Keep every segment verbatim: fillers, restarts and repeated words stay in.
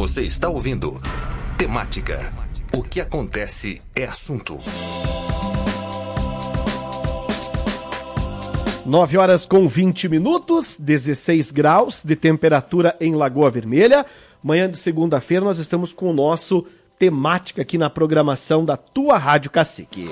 Você está ouvindo Temática. O que acontece é assunto. nove horas com vinte minutos, dezesseis graus de temperatura em Lagoa Vermelha. Manhã de segunda-feira nós estamos com o nosso Temática aqui na programação da tua Rádio Cacique.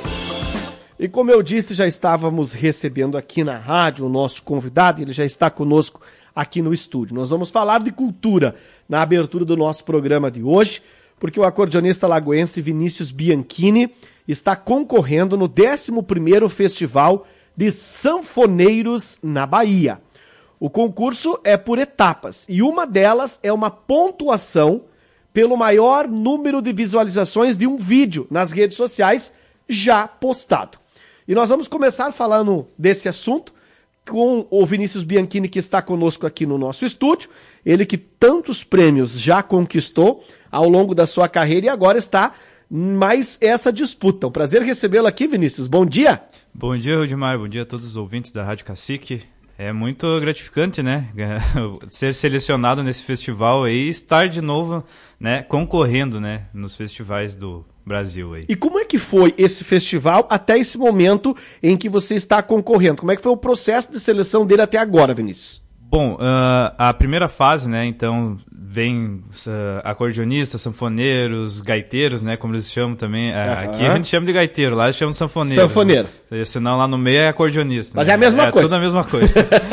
E como eu disse, já estávamos recebendo aqui na rádio o nosso convidado, ele já está conosco aqui no estúdio. Nós vamos falar de cultura na abertura do nosso programa de hoje, porque o acordeonista lagoense Vinícius Bianchini está concorrendo no décimo primeiro Festival de Sanfoneiros na Bahia. O concurso é por etapas e uma delas é uma pontuação pelo maior número de visualizações de um vídeo nas redes sociais já postado. E nós vamos começar falando desse assunto com o Vinícius Bianchini, que está conosco aqui no nosso estúdio. Ele que tantos prêmios já conquistou ao longo da sua carreira e agora está mais essa disputa. Um prazer recebê-lo aqui, Vinícius. Bom dia. Bom dia, Rudimar. Bom dia a todos os ouvintes da Rádio Cacique. É muito gratificante, né? Ser selecionado nesse festival aí e estar de novo, né, concorrendo, né, nos festivais do Brasil aí. E como é que foi esse festival até esse momento em que você está concorrendo? Como é que foi o processo de seleção dele até agora, Vinícius? Bom, uh, a primeira fase, né, então vem uh, acordeonistas, sanfoneiros, gaiteiros, né, como eles chamam também. Uh, uhum. Aqui a gente chama de gaiteiro, lá eles chamam de sanfoneiro. Sanfoneiro. Né? Senão lá no meio é acordeonista. Mas né? é a mesma é, coisa. É tudo a mesma coisa.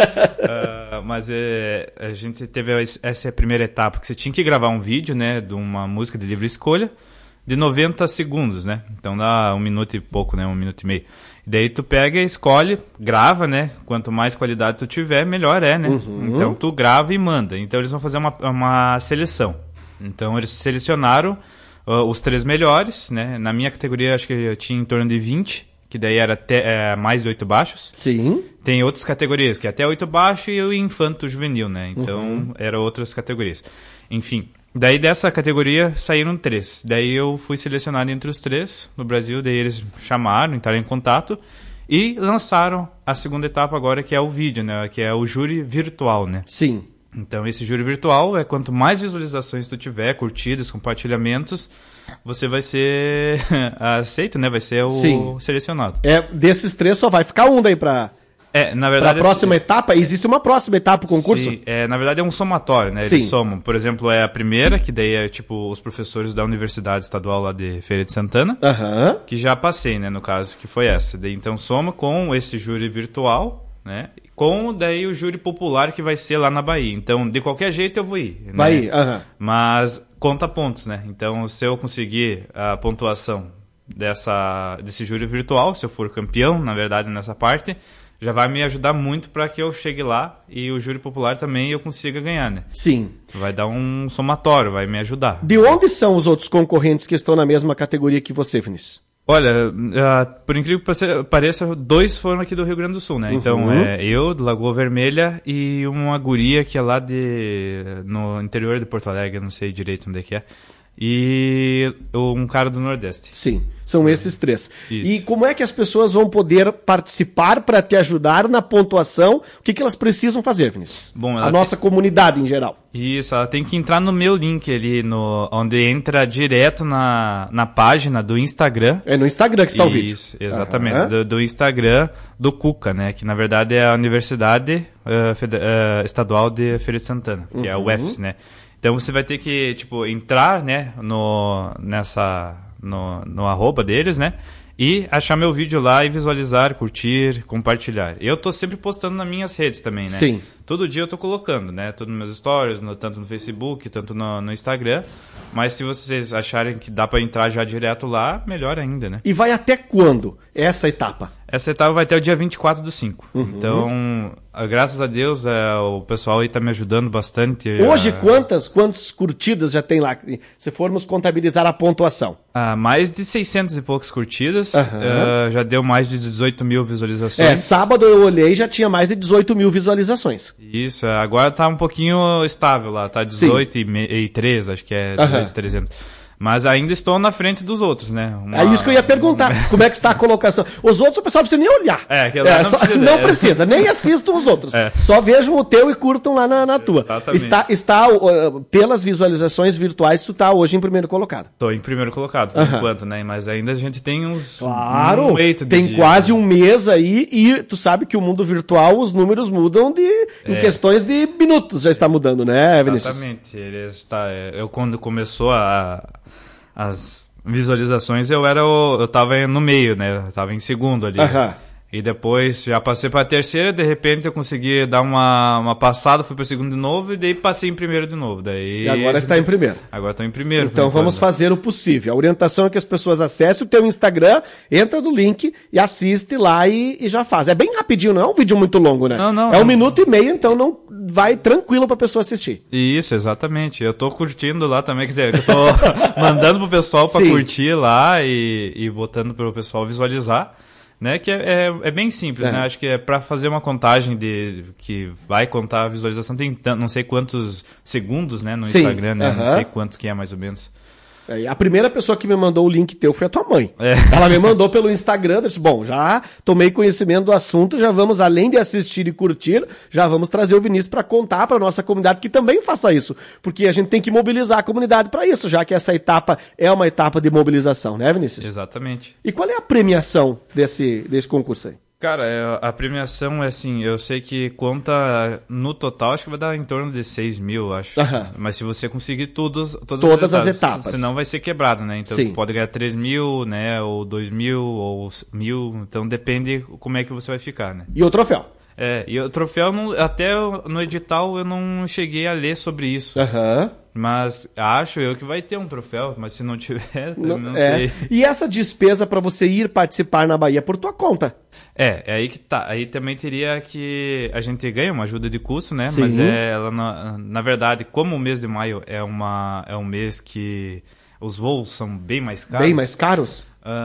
uh, mas é, a gente teve essa primeira etapa, que você tinha que gravar um vídeo, né, de uma música de livre escolha, de noventa segundos, né? Então dá um minuto e pouco, né, um minuto e meio. Daí tu pega e escolhe, grava, né? Quanto mais qualidade tu tiver, melhor é, né? Uhum. Então tu grava e manda. Então eles vão fazer uma, uma seleção. Então eles selecionaram uh, os três melhores, né? Na minha categoria acho que eu tinha em torno de vinte, que daí era até, é, mais de oito baixos. Sim. Tem outras categorias, que é até oito baixo e o infanto juvenil, né? Então uhum. eram outras categorias. Enfim. Daí dessa categoria saíram três. Daí eu fui selecionado entre os três no Brasil. Daí eles chamaram, entraram em contato e lançaram a segunda etapa agora, que é o vídeo, né? Que é o júri virtual, né? Sim. Então esse júri virtual é quanto mais visualizações tu tiver, curtidas, compartilhamentos, você vai ser aceito, né? Vai ser o Sim. selecionado. É, desses três só vai ficar um daí pra... É, na verdade, a próxima esse... etapa, existe uma próxima etapa do concurso? Sim, é, na verdade é um somatório, né? Sim. Eles somam. Por exemplo, é a primeira, que daí é tipo os professores da Universidade Estadual lá de Feira de Santana, uhum. que já passei, né, no caso, que foi essa. Daí, então soma com esse júri virtual, né? Com daí o júri popular que vai ser lá na Bahia. Então, de qualquer jeito eu vou ir. Né? Vai ir, aham. Uhum. Mas conta pontos, né? Então, se eu conseguir a pontuação dessa, desse júri virtual, se eu for campeão, na verdade, nessa parte, já vai me ajudar muito para que eu chegue lá e o júri popular também eu consiga ganhar, né? Sim. Vai dar um somatório, vai me ajudar. De onde são os outros concorrentes que estão na mesma categoria que você, Vinícius? Olha, uh, por incrível que pareça, dois foram aqui do Rio Grande do Sul, né? Uhum. Então, é eu, de Lagoa Vermelha, e uma guria que é lá de, no interior de Porto Alegre, eu não sei direito onde é que é. E um cara do Nordeste. Sim, são esses três. Isso. E como é que as pessoas vão poder participar para te ajudar na pontuação? O que, que elas precisam fazer, Vinícius? Bom, a nossa tem... comunidade em geral. Isso, ela tem que entrar no meu link ali, no... onde entra direto na, na página do Instagram. É no Instagram que está o vídeo. Isso, exatamente. Uhum. Do, do Instagram do Cuca, né? Que na verdade é a Universidade uh, Fede... uh, Estadual de Feira de Santana, que uhum. é a U F S, né? Então você vai ter que, tipo, entrar, né, no, nessa, no, no arroba deles, né, e achar meu vídeo lá e visualizar, curtir, compartilhar. Eu tô sempre postando nas minhas redes também, né? Sim. Todo dia eu tô colocando, né, tudo nos meus stories, no, tanto no Facebook, tanto no, no Instagram. Mas se vocês acharem que dá para entrar já direto lá, melhor ainda, né? E vai até quando essa etapa? Essa etapa vai até o dia vinte e quatro do cinco. Uhum. Então, graças a Deus, é, o pessoal aí tá me ajudando bastante. Hoje, é... quantas, quantas curtidas já tem lá? Se formos contabilizar a pontuação. Ah, mais de seiscentas e poucas curtidas. Uhum. Uh, já deu mais de dezoito mil visualizações. É, sábado eu olhei e já tinha mais de dezoito mil visualizações. Isso, agora tá um pouquinho estável lá. Tá dezoito e três, acho que é dezoito mil e trezentos. Mas ainda estou na frente dos outros, né? Uma... É isso que eu ia perguntar. Como é que está a colocação? Os outros o pessoal não precisa nem olhar. É, que lá é, não, só, precisa, não é. precisa, nem assistam os outros. É. Só vejam o teu e curtam lá na, na tua. Exatamente. Está, está uh, pelas visualizações virtuais, tu está hoje em primeiro colocado. Estou em primeiro colocado, por uh-huh. enquanto, né? Mas ainda a gente tem uns... Claro, um de tem dia, quase né? um mês aí e tu sabe que o mundo virtual, os números mudam de, é. em questões de minutos, já está mudando, né, Vinícius? Exatamente. Ele está, eu, quando começou a, as visualizações, eu era o, eu tava no meio, né? Eu tava em segundo ali. Uh-huh. E depois já passei para a terceira, de repente eu consegui dar uma, uma passada, fui para o segundo de novo e daí passei em primeiro de novo. Daí, e agora está em primeiro. Agora estou em primeiro. Então vamos fazer o possível. A orientação é que as pessoas acessem o teu Instagram, entra no link e assiste lá e, e já faz. É bem rapidinho, não é um vídeo muito longo, né? Não, não. É um não. minuto e meio, então não vai tranquilo para a pessoa assistir. Isso, exatamente. Eu tô curtindo lá também, quer dizer, eu tô mandando pro pessoal para curtir lá e, e botando pro pessoal visualizar. Né, que é, é, é bem simples, é. né? Acho que é para fazer uma contagem de que vai contar a visualização, tem t- não sei quantos segundos, né, no Sim. Instagram, né? Uh-huh. Não sei quantos que é mais ou menos. É, a primeira pessoa que me mandou o link teu foi a tua mãe. É. Ela me mandou pelo Instagram, eu disse, bom, já tomei conhecimento do assunto, já vamos, além de assistir e curtir, já vamos trazer o Vinícius para contar para nossa comunidade que também faça isso, porque a gente tem que mobilizar a comunidade para isso, já que essa etapa é uma etapa de mobilização, né, Vinícius? Exatamente. E qual é a premiação desse, desse concurso aí? Cara, a premiação é assim, eu sei que conta no total, acho que vai dar em torno de seis mil, acho. Uh-huh. Mas se você conseguir todos, todas, todas as, etapas, as etapas, senão vai ser quebrado, né? Então Sim. você pode ganhar três mil, né? Ou dois mil, ou mil. Então depende como é que você vai ficar, né? E o troféu? É, e o troféu, não, até no edital eu não cheguei a ler sobre isso. Aham. Uh-huh. Mas acho eu que vai ter um troféu, mas se não tiver, não, não é. sei. E essa despesa para você ir participar na Bahia por tua conta? É, é aí que tá. Aí também teria que... A gente ganha uma ajuda de custo, né? Sim. Mas é, ela, na, na verdade, como o mês de maio é, uma, é um mês que os voos são bem mais caros... Bem mais caros?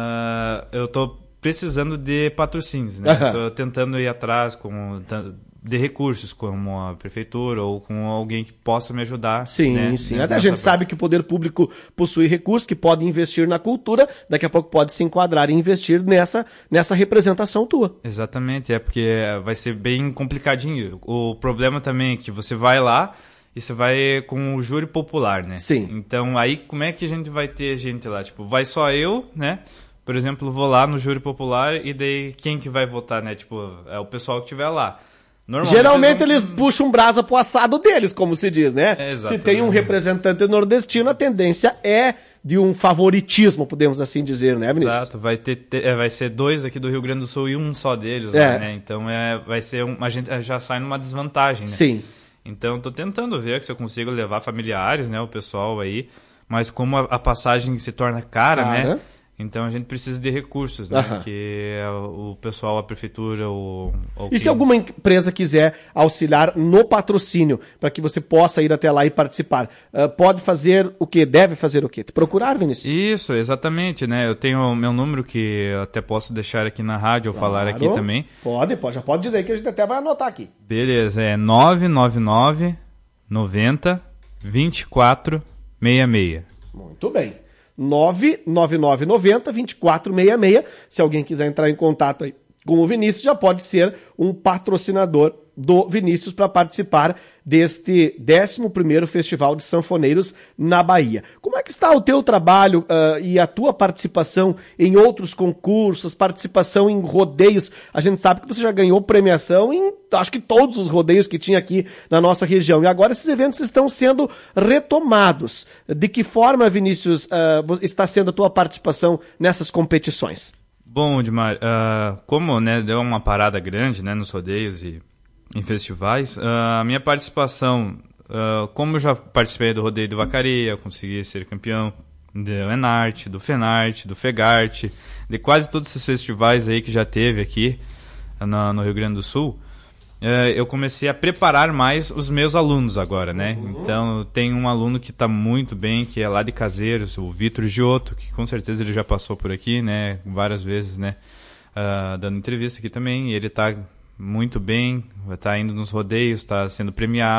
Uh, eu tô precisando de patrocínios, né? Uh-huh. Tô tentando ir atrás com... de recursos, como a prefeitura ou com alguém que possa me ajudar. Sim, né, sim. Até a gente parte. sabe que o poder público possui recursos que pode investir na cultura, daqui a pouco pode se enquadrar e investir nessa, nessa representação tua. Exatamente, é porque vai ser bem complicadinho. O problema também é que você vai lá e você vai com o júri popular, né? Sim. Então aí como é que a gente vai ter gente lá? Tipo, vai só eu, né? Por exemplo, vou lá no júri popular e daí quem que vai votar, né? Tipo, é o pessoal que estiver lá. Geralmente eles, eles puxam brasa pro assado deles, como se diz, né? É, se tem um representante nordestino, a tendência é de um favoritismo, podemos assim dizer, né, Vinícius? Exato, vai, ter, é, vai ser dois aqui do Rio Grande do Sul e um só deles, é. lá, né? Então é, vai ser um, a gente já sai numa desvantagem, né? Sim. Então tô tentando ver se eu consigo levar familiares, né, o pessoal aí, mas como a, a passagem se torna cara, cara, né? Então a gente precisa de recursos, né? Uh-huh. Que é o pessoal, a prefeitura, o... o e que... se alguma empresa quiser auxiliar no patrocínio, para que você possa ir até lá e participar, uh, pode fazer o quê? Deve fazer o quê? Te procurar, Vinícius? Isso, exatamente, né? Eu tenho o meu número que eu até posso deixar aqui na rádio ou claro. falar aqui também. Pode, pode, já pode dizer que a gente até vai anotar aqui. Beleza, é nove nove nove, noventa, vinte e quatro, sessenta e seis. Muito bem. nove nove nove noventa, vinte e quatro sessenta e seis. Se alguém quiser entrar em contato aí com o Vinícius, já pode ser um patrocinador do Vinícius para participar deste décimo primeiro Festival de Sanfoneiros na Bahia. Como é que está o teu trabalho uh, e a tua participação em outros concursos, participação em rodeios? A gente sabe que você já ganhou premiação em, acho que todos os rodeios que tinha aqui na nossa região. E agora esses eventos estão sendo retomados. De que forma, Vinícius, uh, está sendo a tua participação nessas competições? Bom, Edmar, uh, como né, deu uma parada grande né, nos rodeios e em festivais, uh, a minha participação, uh, como eu já participei do rodeio do Vacaria, consegui ser campeão do Enarte, do Fenarte, do Fegarte, de quase todos esses festivais aí que já teve aqui no, no Rio Grande do Sul, uh, eu comecei a preparar mais os meus alunos agora, né? Então, tem um aluno que está muito bem, que é lá de Caseiros, o Vitor Giotto, que com certeza ele já passou por aqui, né? Várias vezes, né? Uh, dando entrevista aqui também, e ele está muito bem, vai estar indo nos rodeios, está sendo premiados.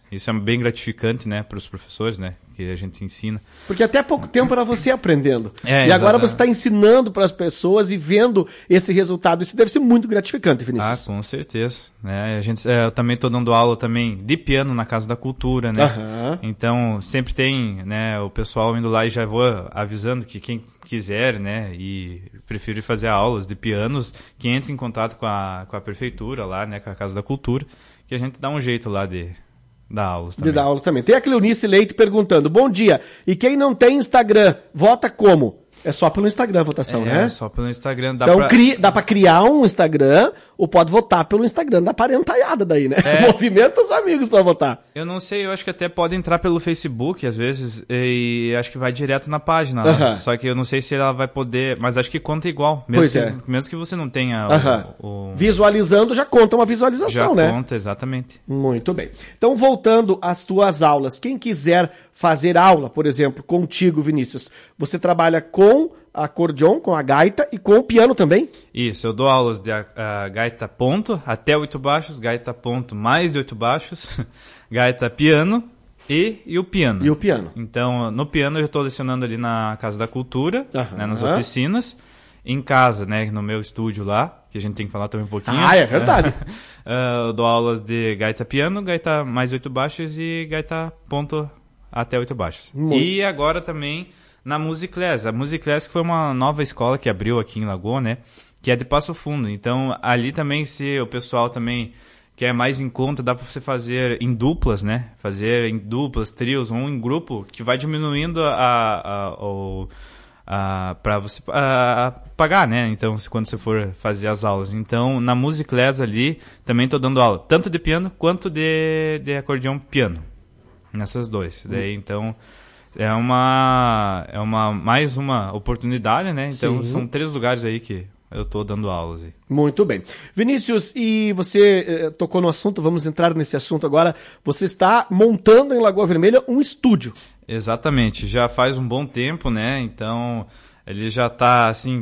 Isso é bem gratificante, né, para os professores, né, que a gente ensina. Porque até pouco tempo era você aprendendo. É, e agora exatamente. você está ensinando para as pessoas e vendo esse resultado. Isso deve ser muito gratificante, Ah, Vinícius. com certeza. Né? A gente, é, eu também estou dando aula também de piano na Casa da Cultura, né? Aham. Então sempre tem, né, o pessoal indo lá e já vou avisando que quem quiser, né, e prefere fazer aulas de pianos, que entre em contato com a, com a prefeitura lá, né, com a Casa da Cultura, que a gente dá um jeito lá de dar aulas também. De dar aulas também. Tem a Cleonice Leite perguntando, bom dia, e quem não tem Instagram, vota como? É só pelo Instagram a votação, é, né? É, só pelo Instagram. Dá Então pra... cri... dá pra criar um Instagram ou pode votar pelo Instagram da parentaiada daí, né? É. Movimenta os amigos pra votar. Eu não sei, eu acho que até pode entrar pelo Facebook, às vezes, e acho que vai direto na página. Lá. Aham. Só que eu não sei se ela vai poder, mas acho que conta igual. Mesmo, Pois que, é. mesmo que você não tenha Aham. o, o... Visualizando já conta uma Já visualização, né? conta, exatamente. Muito bem. Então, voltando às tuas aulas, quem quiser fazer aula, por exemplo, contigo, Vinícius, você trabalha com acordeon, com a gaita e com o piano também? Isso, eu dou aulas de uh, gaita ponto até oito baixos, gaita ponto mais de oito baixos, gaita piano e, e o piano. E o piano. Então, no piano eu estou lecionando ali na Casa da Cultura, Aham. né, nas oficinas. Em casa, né, no meu estúdio lá, que a gente tem que falar também um pouquinho. Ah, é verdade. uh, eu dou aulas de gaita piano, gaita mais oito baixos e gaita ponto até oito baixos. Muito. E agora também na Musiclass. A Musiclass que foi uma nova escola que abriu aqui em Lagoa, né, que é de Passo Fundo. Então, ali também, se o pessoal também quer mais em conta, dá para você fazer em duplas, né, fazer em duplas, trios ou em grupo, que vai diminuindo a... a, a o, Uh, para você uh, pagar, né? Então, se, quando você for fazer as aulas. Então, na Musiclass ali, também estou dando aula, tanto de piano quanto de, de acordeão piano. Nessas dois. Uhum. Daí, então, é uma, é uma mais uma oportunidade, né? Então, Sim. são três lugares aí que eu estou dando aulas aí. Muito bem. Vinícius, e você eh, tocou no assunto, vamos entrar nesse assunto agora. Você está montando em Lagoa Vermelha um estúdio. Exatamente, já faz um bom tempo, né? Então, ele já está assim,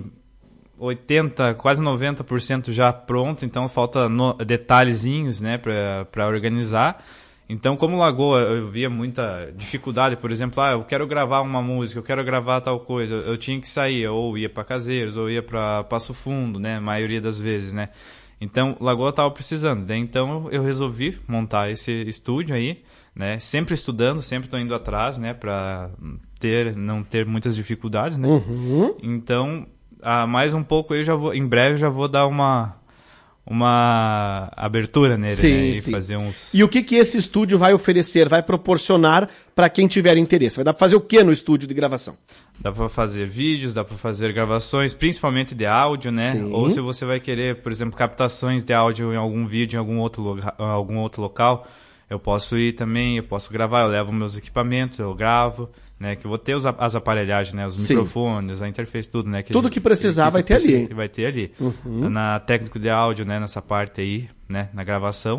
oitenta, quase noventa por cento já pronto, então falta no, detalhezinhos, né, para organizar. Então, como Lagoa, eu via muita dificuldade, por exemplo, ah, eu quero gravar uma música, eu quero gravar tal coisa, eu tinha que sair, ou ia para Caseiros, ou ia para Passo Fundo, né, a maioria das vezes, né. Então, Lagoa estava precisando, né? Então eu resolvi montar esse estúdio aí, né, sempre estudando, sempre estou indo atrás, né, para ter, não ter muitas dificuldades, né. Uhum. Então, ah, mais um pouco eu já vou, em breve já vou dar uma uma abertura nele, Sim, né, e sim. fazer uns... E o que, que esse estúdio vai oferecer, vai proporcionar para quem tiver interesse? Vai dar para fazer o que no estúdio de gravação? Dá para fazer vídeos, dá para fazer gravações, principalmente de áudio, né? Sim. Ou se você vai querer, por exemplo, captações de áudio em algum vídeo, em algum outro, loca- algum outro local, eu posso ir também, eu posso gravar, eu levo meus equipamentos, eu gravo, né? Que eu vou ter os, as aparelhagens, né? Os Sim. microfones, a interface, tudo, né? Que Tudo que precisar vai ter ali. Vai ter ali. Uhum. Na técnico de áudio, né? Nessa parte aí, né? Na gravação.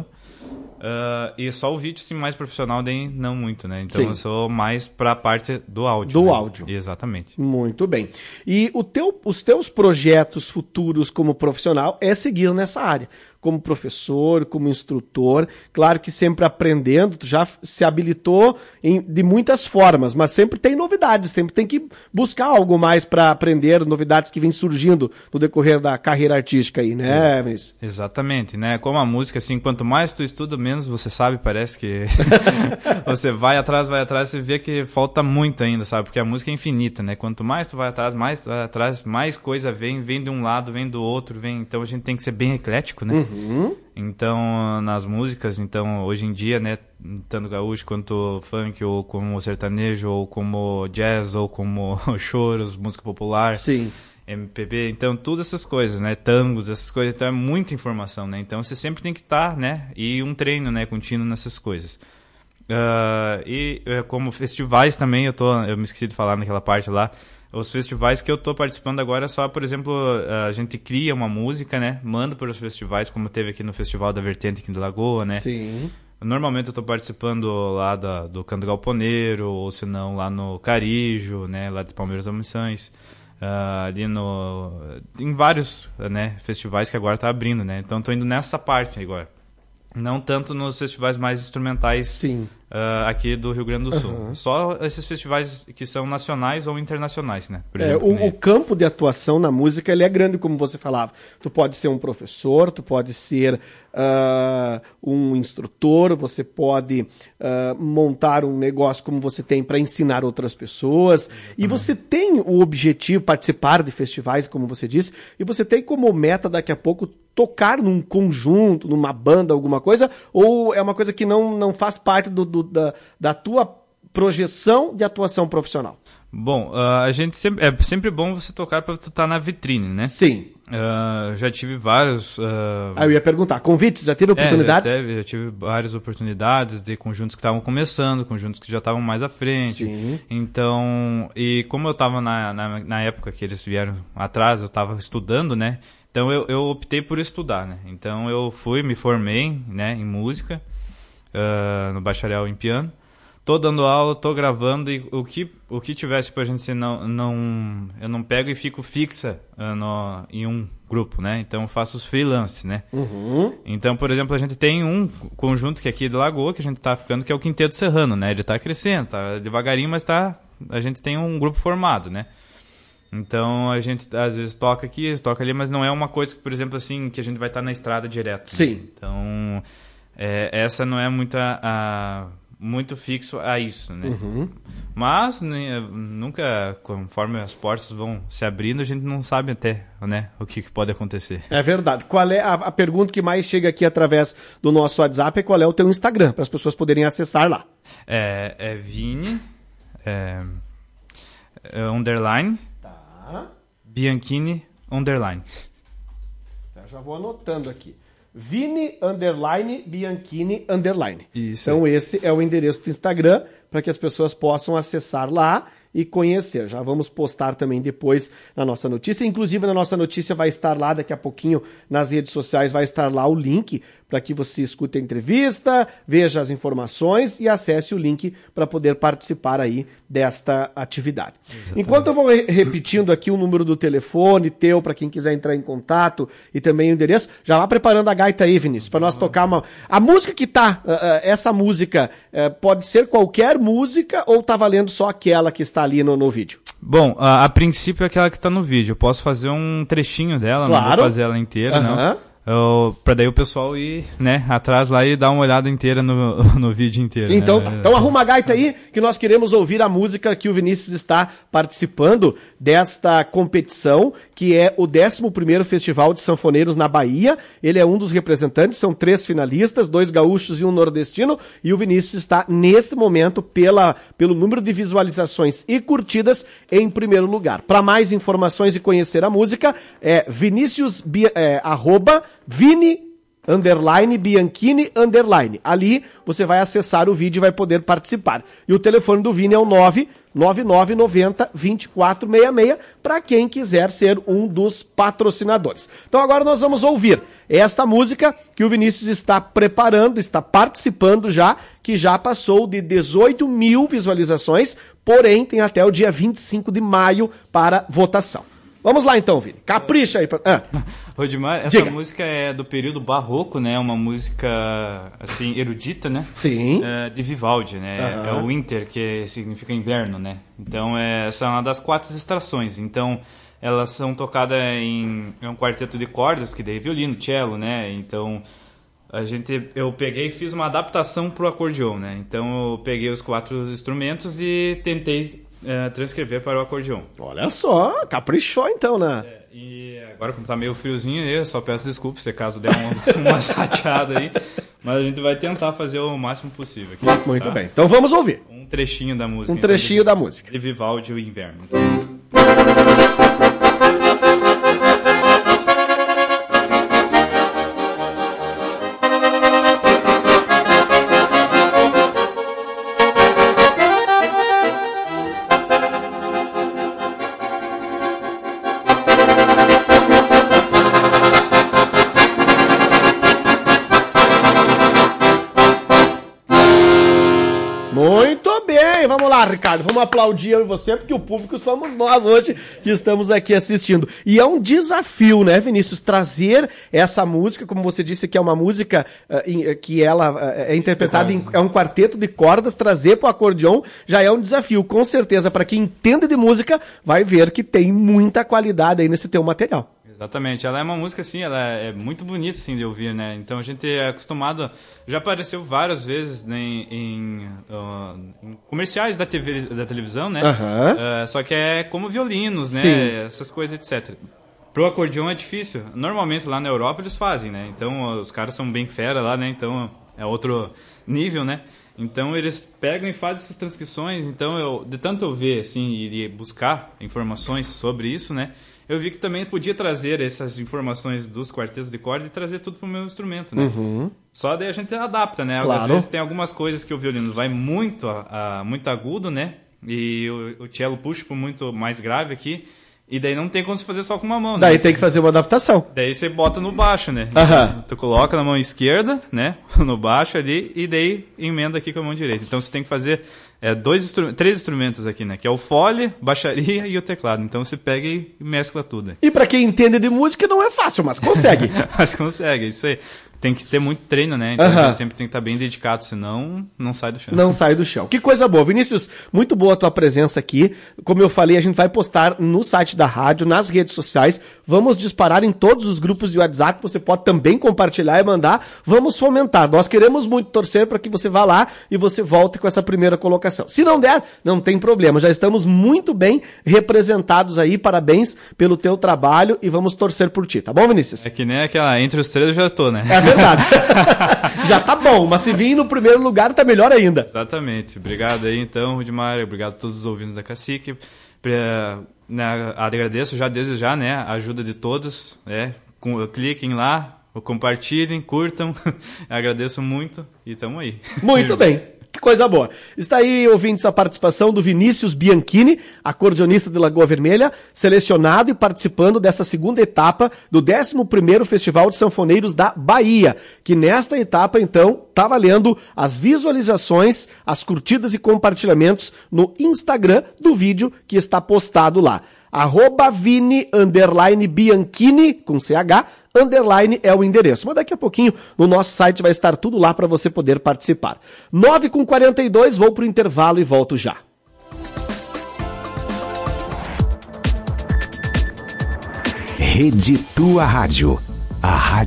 Uh, e só o vídeo, sim, mais profissional, daí não muito, né? Então Sim. eu sou mais pra parte do áudio. Do né? áudio. Exatamente. Muito bem. E o teu, os teus projetos futuros como profissional é seguir nessa área. Como professor, como instrutor, claro que sempre aprendendo, tu já se habilitou em, de muitas formas, mas sempre tem novidades, sempre tem que buscar algo mais para aprender, novidades que vêm surgindo no decorrer da carreira artística aí, né, Vinícius? Exatamente, né? Como a música, assim, quanto mais tu estuda, menos você sabe, parece que você vai atrás, vai atrás, você vê que falta muito ainda, sabe? Porque a música é infinita, né? Quanto mais tu vai atrás, mais tu vai atrás, mais coisa vem, vem de um lado, vem do outro, vem... Então a gente tem que ser bem eclético, né? Uhum. Então, nas músicas, então, hoje em dia, né, tanto gaúcho quanto funk, ou como sertanejo, ou como jazz, ou como choros, música popular, Sim. M P B, então, todas essas coisas, né, tangos, essas coisas, então é muita informação, né, então você sempre tem que estar, né, e um treino, né, contínuo nessas coisas. Uh, e uh, como festivais também, eu tô, eu me esqueci de falar naquela parte lá, os festivais que eu estou participando agora é só, por exemplo, a gente cria uma música, né? Manda para os festivais, como teve aqui no Festival da Vertente aqui de Lagoa, né? Sim. Normalmente eu estou participando lá da, do Canto Galponeiro, ou se não lá no Carijo, né? Lá de Palmeiras das Missões. Uh, ali no... Em vários, né, festivais que agora está abrindo, né? Então estou indo nessa parte agora. Não tanto nos festivais mais instrumentais Sim. Uh, aqui do Rio Grande do Sul. Uhum. Só esses festivais que são nacionais ou internacionais, né? Por É, exemplo, o, o campo de atuação na música ele é grande, como você falava. Tu pode ser um professor, tu pode ser uh, um instrutor, você pode uh, montar um negócio como você tem para ensinar outras pessoas. Exatamente. E você tem o objetivo, participar de festivais, como você disse, e você tem como meta daqui a pouco tocar num conjunto, numa banda, alguma coisa, ou é uma coisa que não, não faz parte do, do, da, da tua projeção de atuação profissional? Bom, uh, a gente sempre, é sempre bom você tocar para tu estar na vitrine, né? Sim. Uh, já tive vários... Uh... Ah, eu ia perguntar, convites, já teve oportunidades? É, já, teve, já tive várias oportunidades de conjuntos que estavam começando, conjuntos que já estavam mais à frente. Sim. Então, e como eu estava na, na, na época que eles vieram atrás, eu estava estudando, né? Então eu, eu optei por estudar, né? Então eu fui, me formei, né, em música, uh, no bacharel em piano. Tô dando aula, tô gravando e o que, o que tivesse pra gente ser, não, não, eu não pego e fico fixa uh, no, em um grupo, né? Então eu faço os freelance, né? Uhum. Então, por exemplo, a gente tem um conjunto que é aqui de Lagoa, que a gente tá ficando, que é o Quinteto Serrano, né? Ele tá crescendo, tá devagarinho, mas tá, a gente tem um grupo formado, né? Então a gente às vezes toca aqui, toca ali, mas não é uma coisa que, por exemplo, assim, que a gente vai estar na estrada direto. Sim. Né? Então é, essa não é muita, a, muito fixo a isso, né? Uhum. Mas né, nunca, conforme as portas vão se abrindo, a gente não sabe até, né, o que, que pode acontecer. É verdade. Qual é a, a pergunta que mais chega aqui através do nosso WhatsApp é qual é o teu Instagram, para as pessoas poderem acessar lá. É, é Vini, é, é underline, Bianchini, underline. Eu já vou anotando aqui. Vini, underline, Bianchini, underline. Isso. Então esse é o endereço do Instagram para que as pessoas possam acessar lá e conhecer. Já vamos postar também depois na nossa notícia. Inclusive na nossa notícia vai estar lá daqui a pouquinho nas redes sociais, vai estar lá o link para que você escute a entrevista, veja as informações e acesse o link para poder participar aí desta atividade. Exatamente. Enquanto eu vou re- repetindo aqui o número do telefone teu para quem quiser entrar em contato e também o endereço, já vá preparando a gaita aí, Vinícius, para nós uhum. tocar uma... A música que tá, uh, uh, essa música, uh, pode ser qualquer música ou tá valendo só aquela que está ali no, no vídeo? Bom, a, a princípio é aquela que está no vídeo. Eu posso fazer um trechinho dela, claro. Não vou fazer ela inteira, uhum. não. Eu, pra daí o pessoal ir, né, atrás lá e dar uma olhada inteira no, no vídeo inteiro. Então, né? então arruma a gaita aí que nós queremos ouvir a música que o Vinícius está participando desta competição, que é o décimo primeiro Festival de Sanfoneiros na Bahia. Ele é um dos representantes, são três finalistas, dois gaúchos e um nordestino, e o Vinícius está neste momento pela, pelo número de visualizações e curtidas em primeiro lugar. Para mais informações e conhecer a música, é Vinícius, é, arroba, Vini, underline, Bianchini, underline. Ali você vai acessar o vídeo e vai poder participar. E o telefone do Vini é o nove nove nove nove zero, dois quatro seis seis para quem quiser ser um dos patrocinadores. Então agora nós vamos ouvir esta música que o Vinícius está preparando, está participando já, que já passou de dezoito mil visualizações, porém tem até o dia vinte e cinco de maio para votação. Vamos lá então, Vini. Capricha aí. Pra... Ah. Rodimar, essa Diga. música é do período barroco, né? Uma música, assim, erudita, né? Sim. É, de Vivaldi, né? Uhum. É o winter, que significa inverno, né? Então, é, essa é uma das quatro estações. Então, elas são tocadas em é um quarteto de cordas, que daí violino, cello, né? Então, a gente, eu peguei e fiz uma adaptação pro acordeon, né? Então, eu peguei os quatro instrumentos e tentei... É, transcrever para o acordeon. Olha só, caprichou então, né? É, e agora, como tá meio friozinho, eu só peço desculpas se caso der uma, uma chateada aí, mas a gente vai tentar fazer o máximo possível aqui. Muito tá? bem, então vamos ouvir. Um trechinho da música. Um trechinho então, da música. De Vivaldi, o Inverno. Então. Muito bem, vamos lá, Ricardo, vamos aplaudir eu e você, porque o público somos nós hoje que estamos aqui assistindo. E é um desafio, né, Vinícius, trazer essa música, como você disse que é uma música uh, in, que ela uh, é interpretada, em, é um quarteto de cordas, trazer para o acordeon já é um desafio. Com certeza, para quem entende de música, vai ver que tem muita qualidade aí nesse teu material. Exatamente, ela é uma música assim, ela é muito bonita assim de ouvir, né? Então a gente é acostumado, já apareceu várias vezes né, em, uh, em comerciais da, T V, da televisão, né? Uhum. Uh, só que é como violinos, né? Sim. Essas coisas, etcétera. Pro acordeon é difícil. Normalmente lá na Europa eles fazem, né? Então os caras são bem fera lá, né? Então é outro nível, né? Então eles pegam e fazem essas transcrições. Então eu, de tanto eu ver assim e buscar informações sobre isso, né? Eu vi que também podia trazer essas informações dos quartetos de corda e trazer tudo pro meu instrumento, né? Uhum. Só daí a gente adapta, né? Claro. Às vezes tem algumas coisas que o violino vai muito, a, a, muito agudo, né? E o, o cello puxa pro muito mais grave aqui. E daí não tem como você fazer só com uma mão, né? Daí tem que fazer uma adaptação. Daí você bota no baixo, né? Uhum. Tu coloca na mão esquerda, né? No baixo ali, e daí emenda aqui com a mão direita. Então você tem que fazer é, dois instru- três instrumentos aqui, né? Que é o fole, baixaria e o teclado. Então você pega e mescla tudo. Né? E pra quem entende de música não é fácil, mas consegue. Mas consegue, isso aí. Tem que ter muito treino, né? Então uhum. a gente sempre tem que estar bem dedicado, senão não sai do chão. Não sai do chão. Que coisa boa. Vinícius, muito boa a tua presença aqui. Como eu falei, a gente vai postar no site da rádio, nas redes sociais. Vamos disparar em todos os grupos de WhatsApp. Você pode também compartilhar e mandar. Vamos fomentar. Nós queremos muito torcer para que você vá lá e você volte com essa primeira colocação. Se não der, não tem problema. Já estamos muito bem representados aí. Parabéns pelo teu trabalho e vamos torcer por ti. Tá bom, Vinícius? É que nem aquela, entre os três eu já tô, né? É verdade. Já tá bom, mas se vir no primeiro lugar tá melhor ainda. Exatamente. Obrigado aí então, Rudimar, obrigado a todos os ouvintes da Cacique. Pra, né, agradeço já desde já, né, a ajuda de todos, né, com, cliquem lá, compartilhem, curtam. Agradeço muito e tamo aí. Muito bem. Que coisa boa. Está aí, ouvintes, a participação do Vinícius Bianchini, acordeonista de Lagoa Vermelha, selecionado e participando dessa segunda etapa do décimo primeiro Festival de Sanfoneiros da Bahia, que nesta etapa, então, está valendo as visualizações, as curtidas e compartilhamentos no Instagram do vídeo que está postado lá. Arroba Vini, underline Bianchini, com C H, underline é o endereço. Mas daqui a pouquinho no nosso site vai estar tudo lá para você poder participar. nove e quarenta e dois, vou pro intervalo e volto já. Rede Tua Rádio.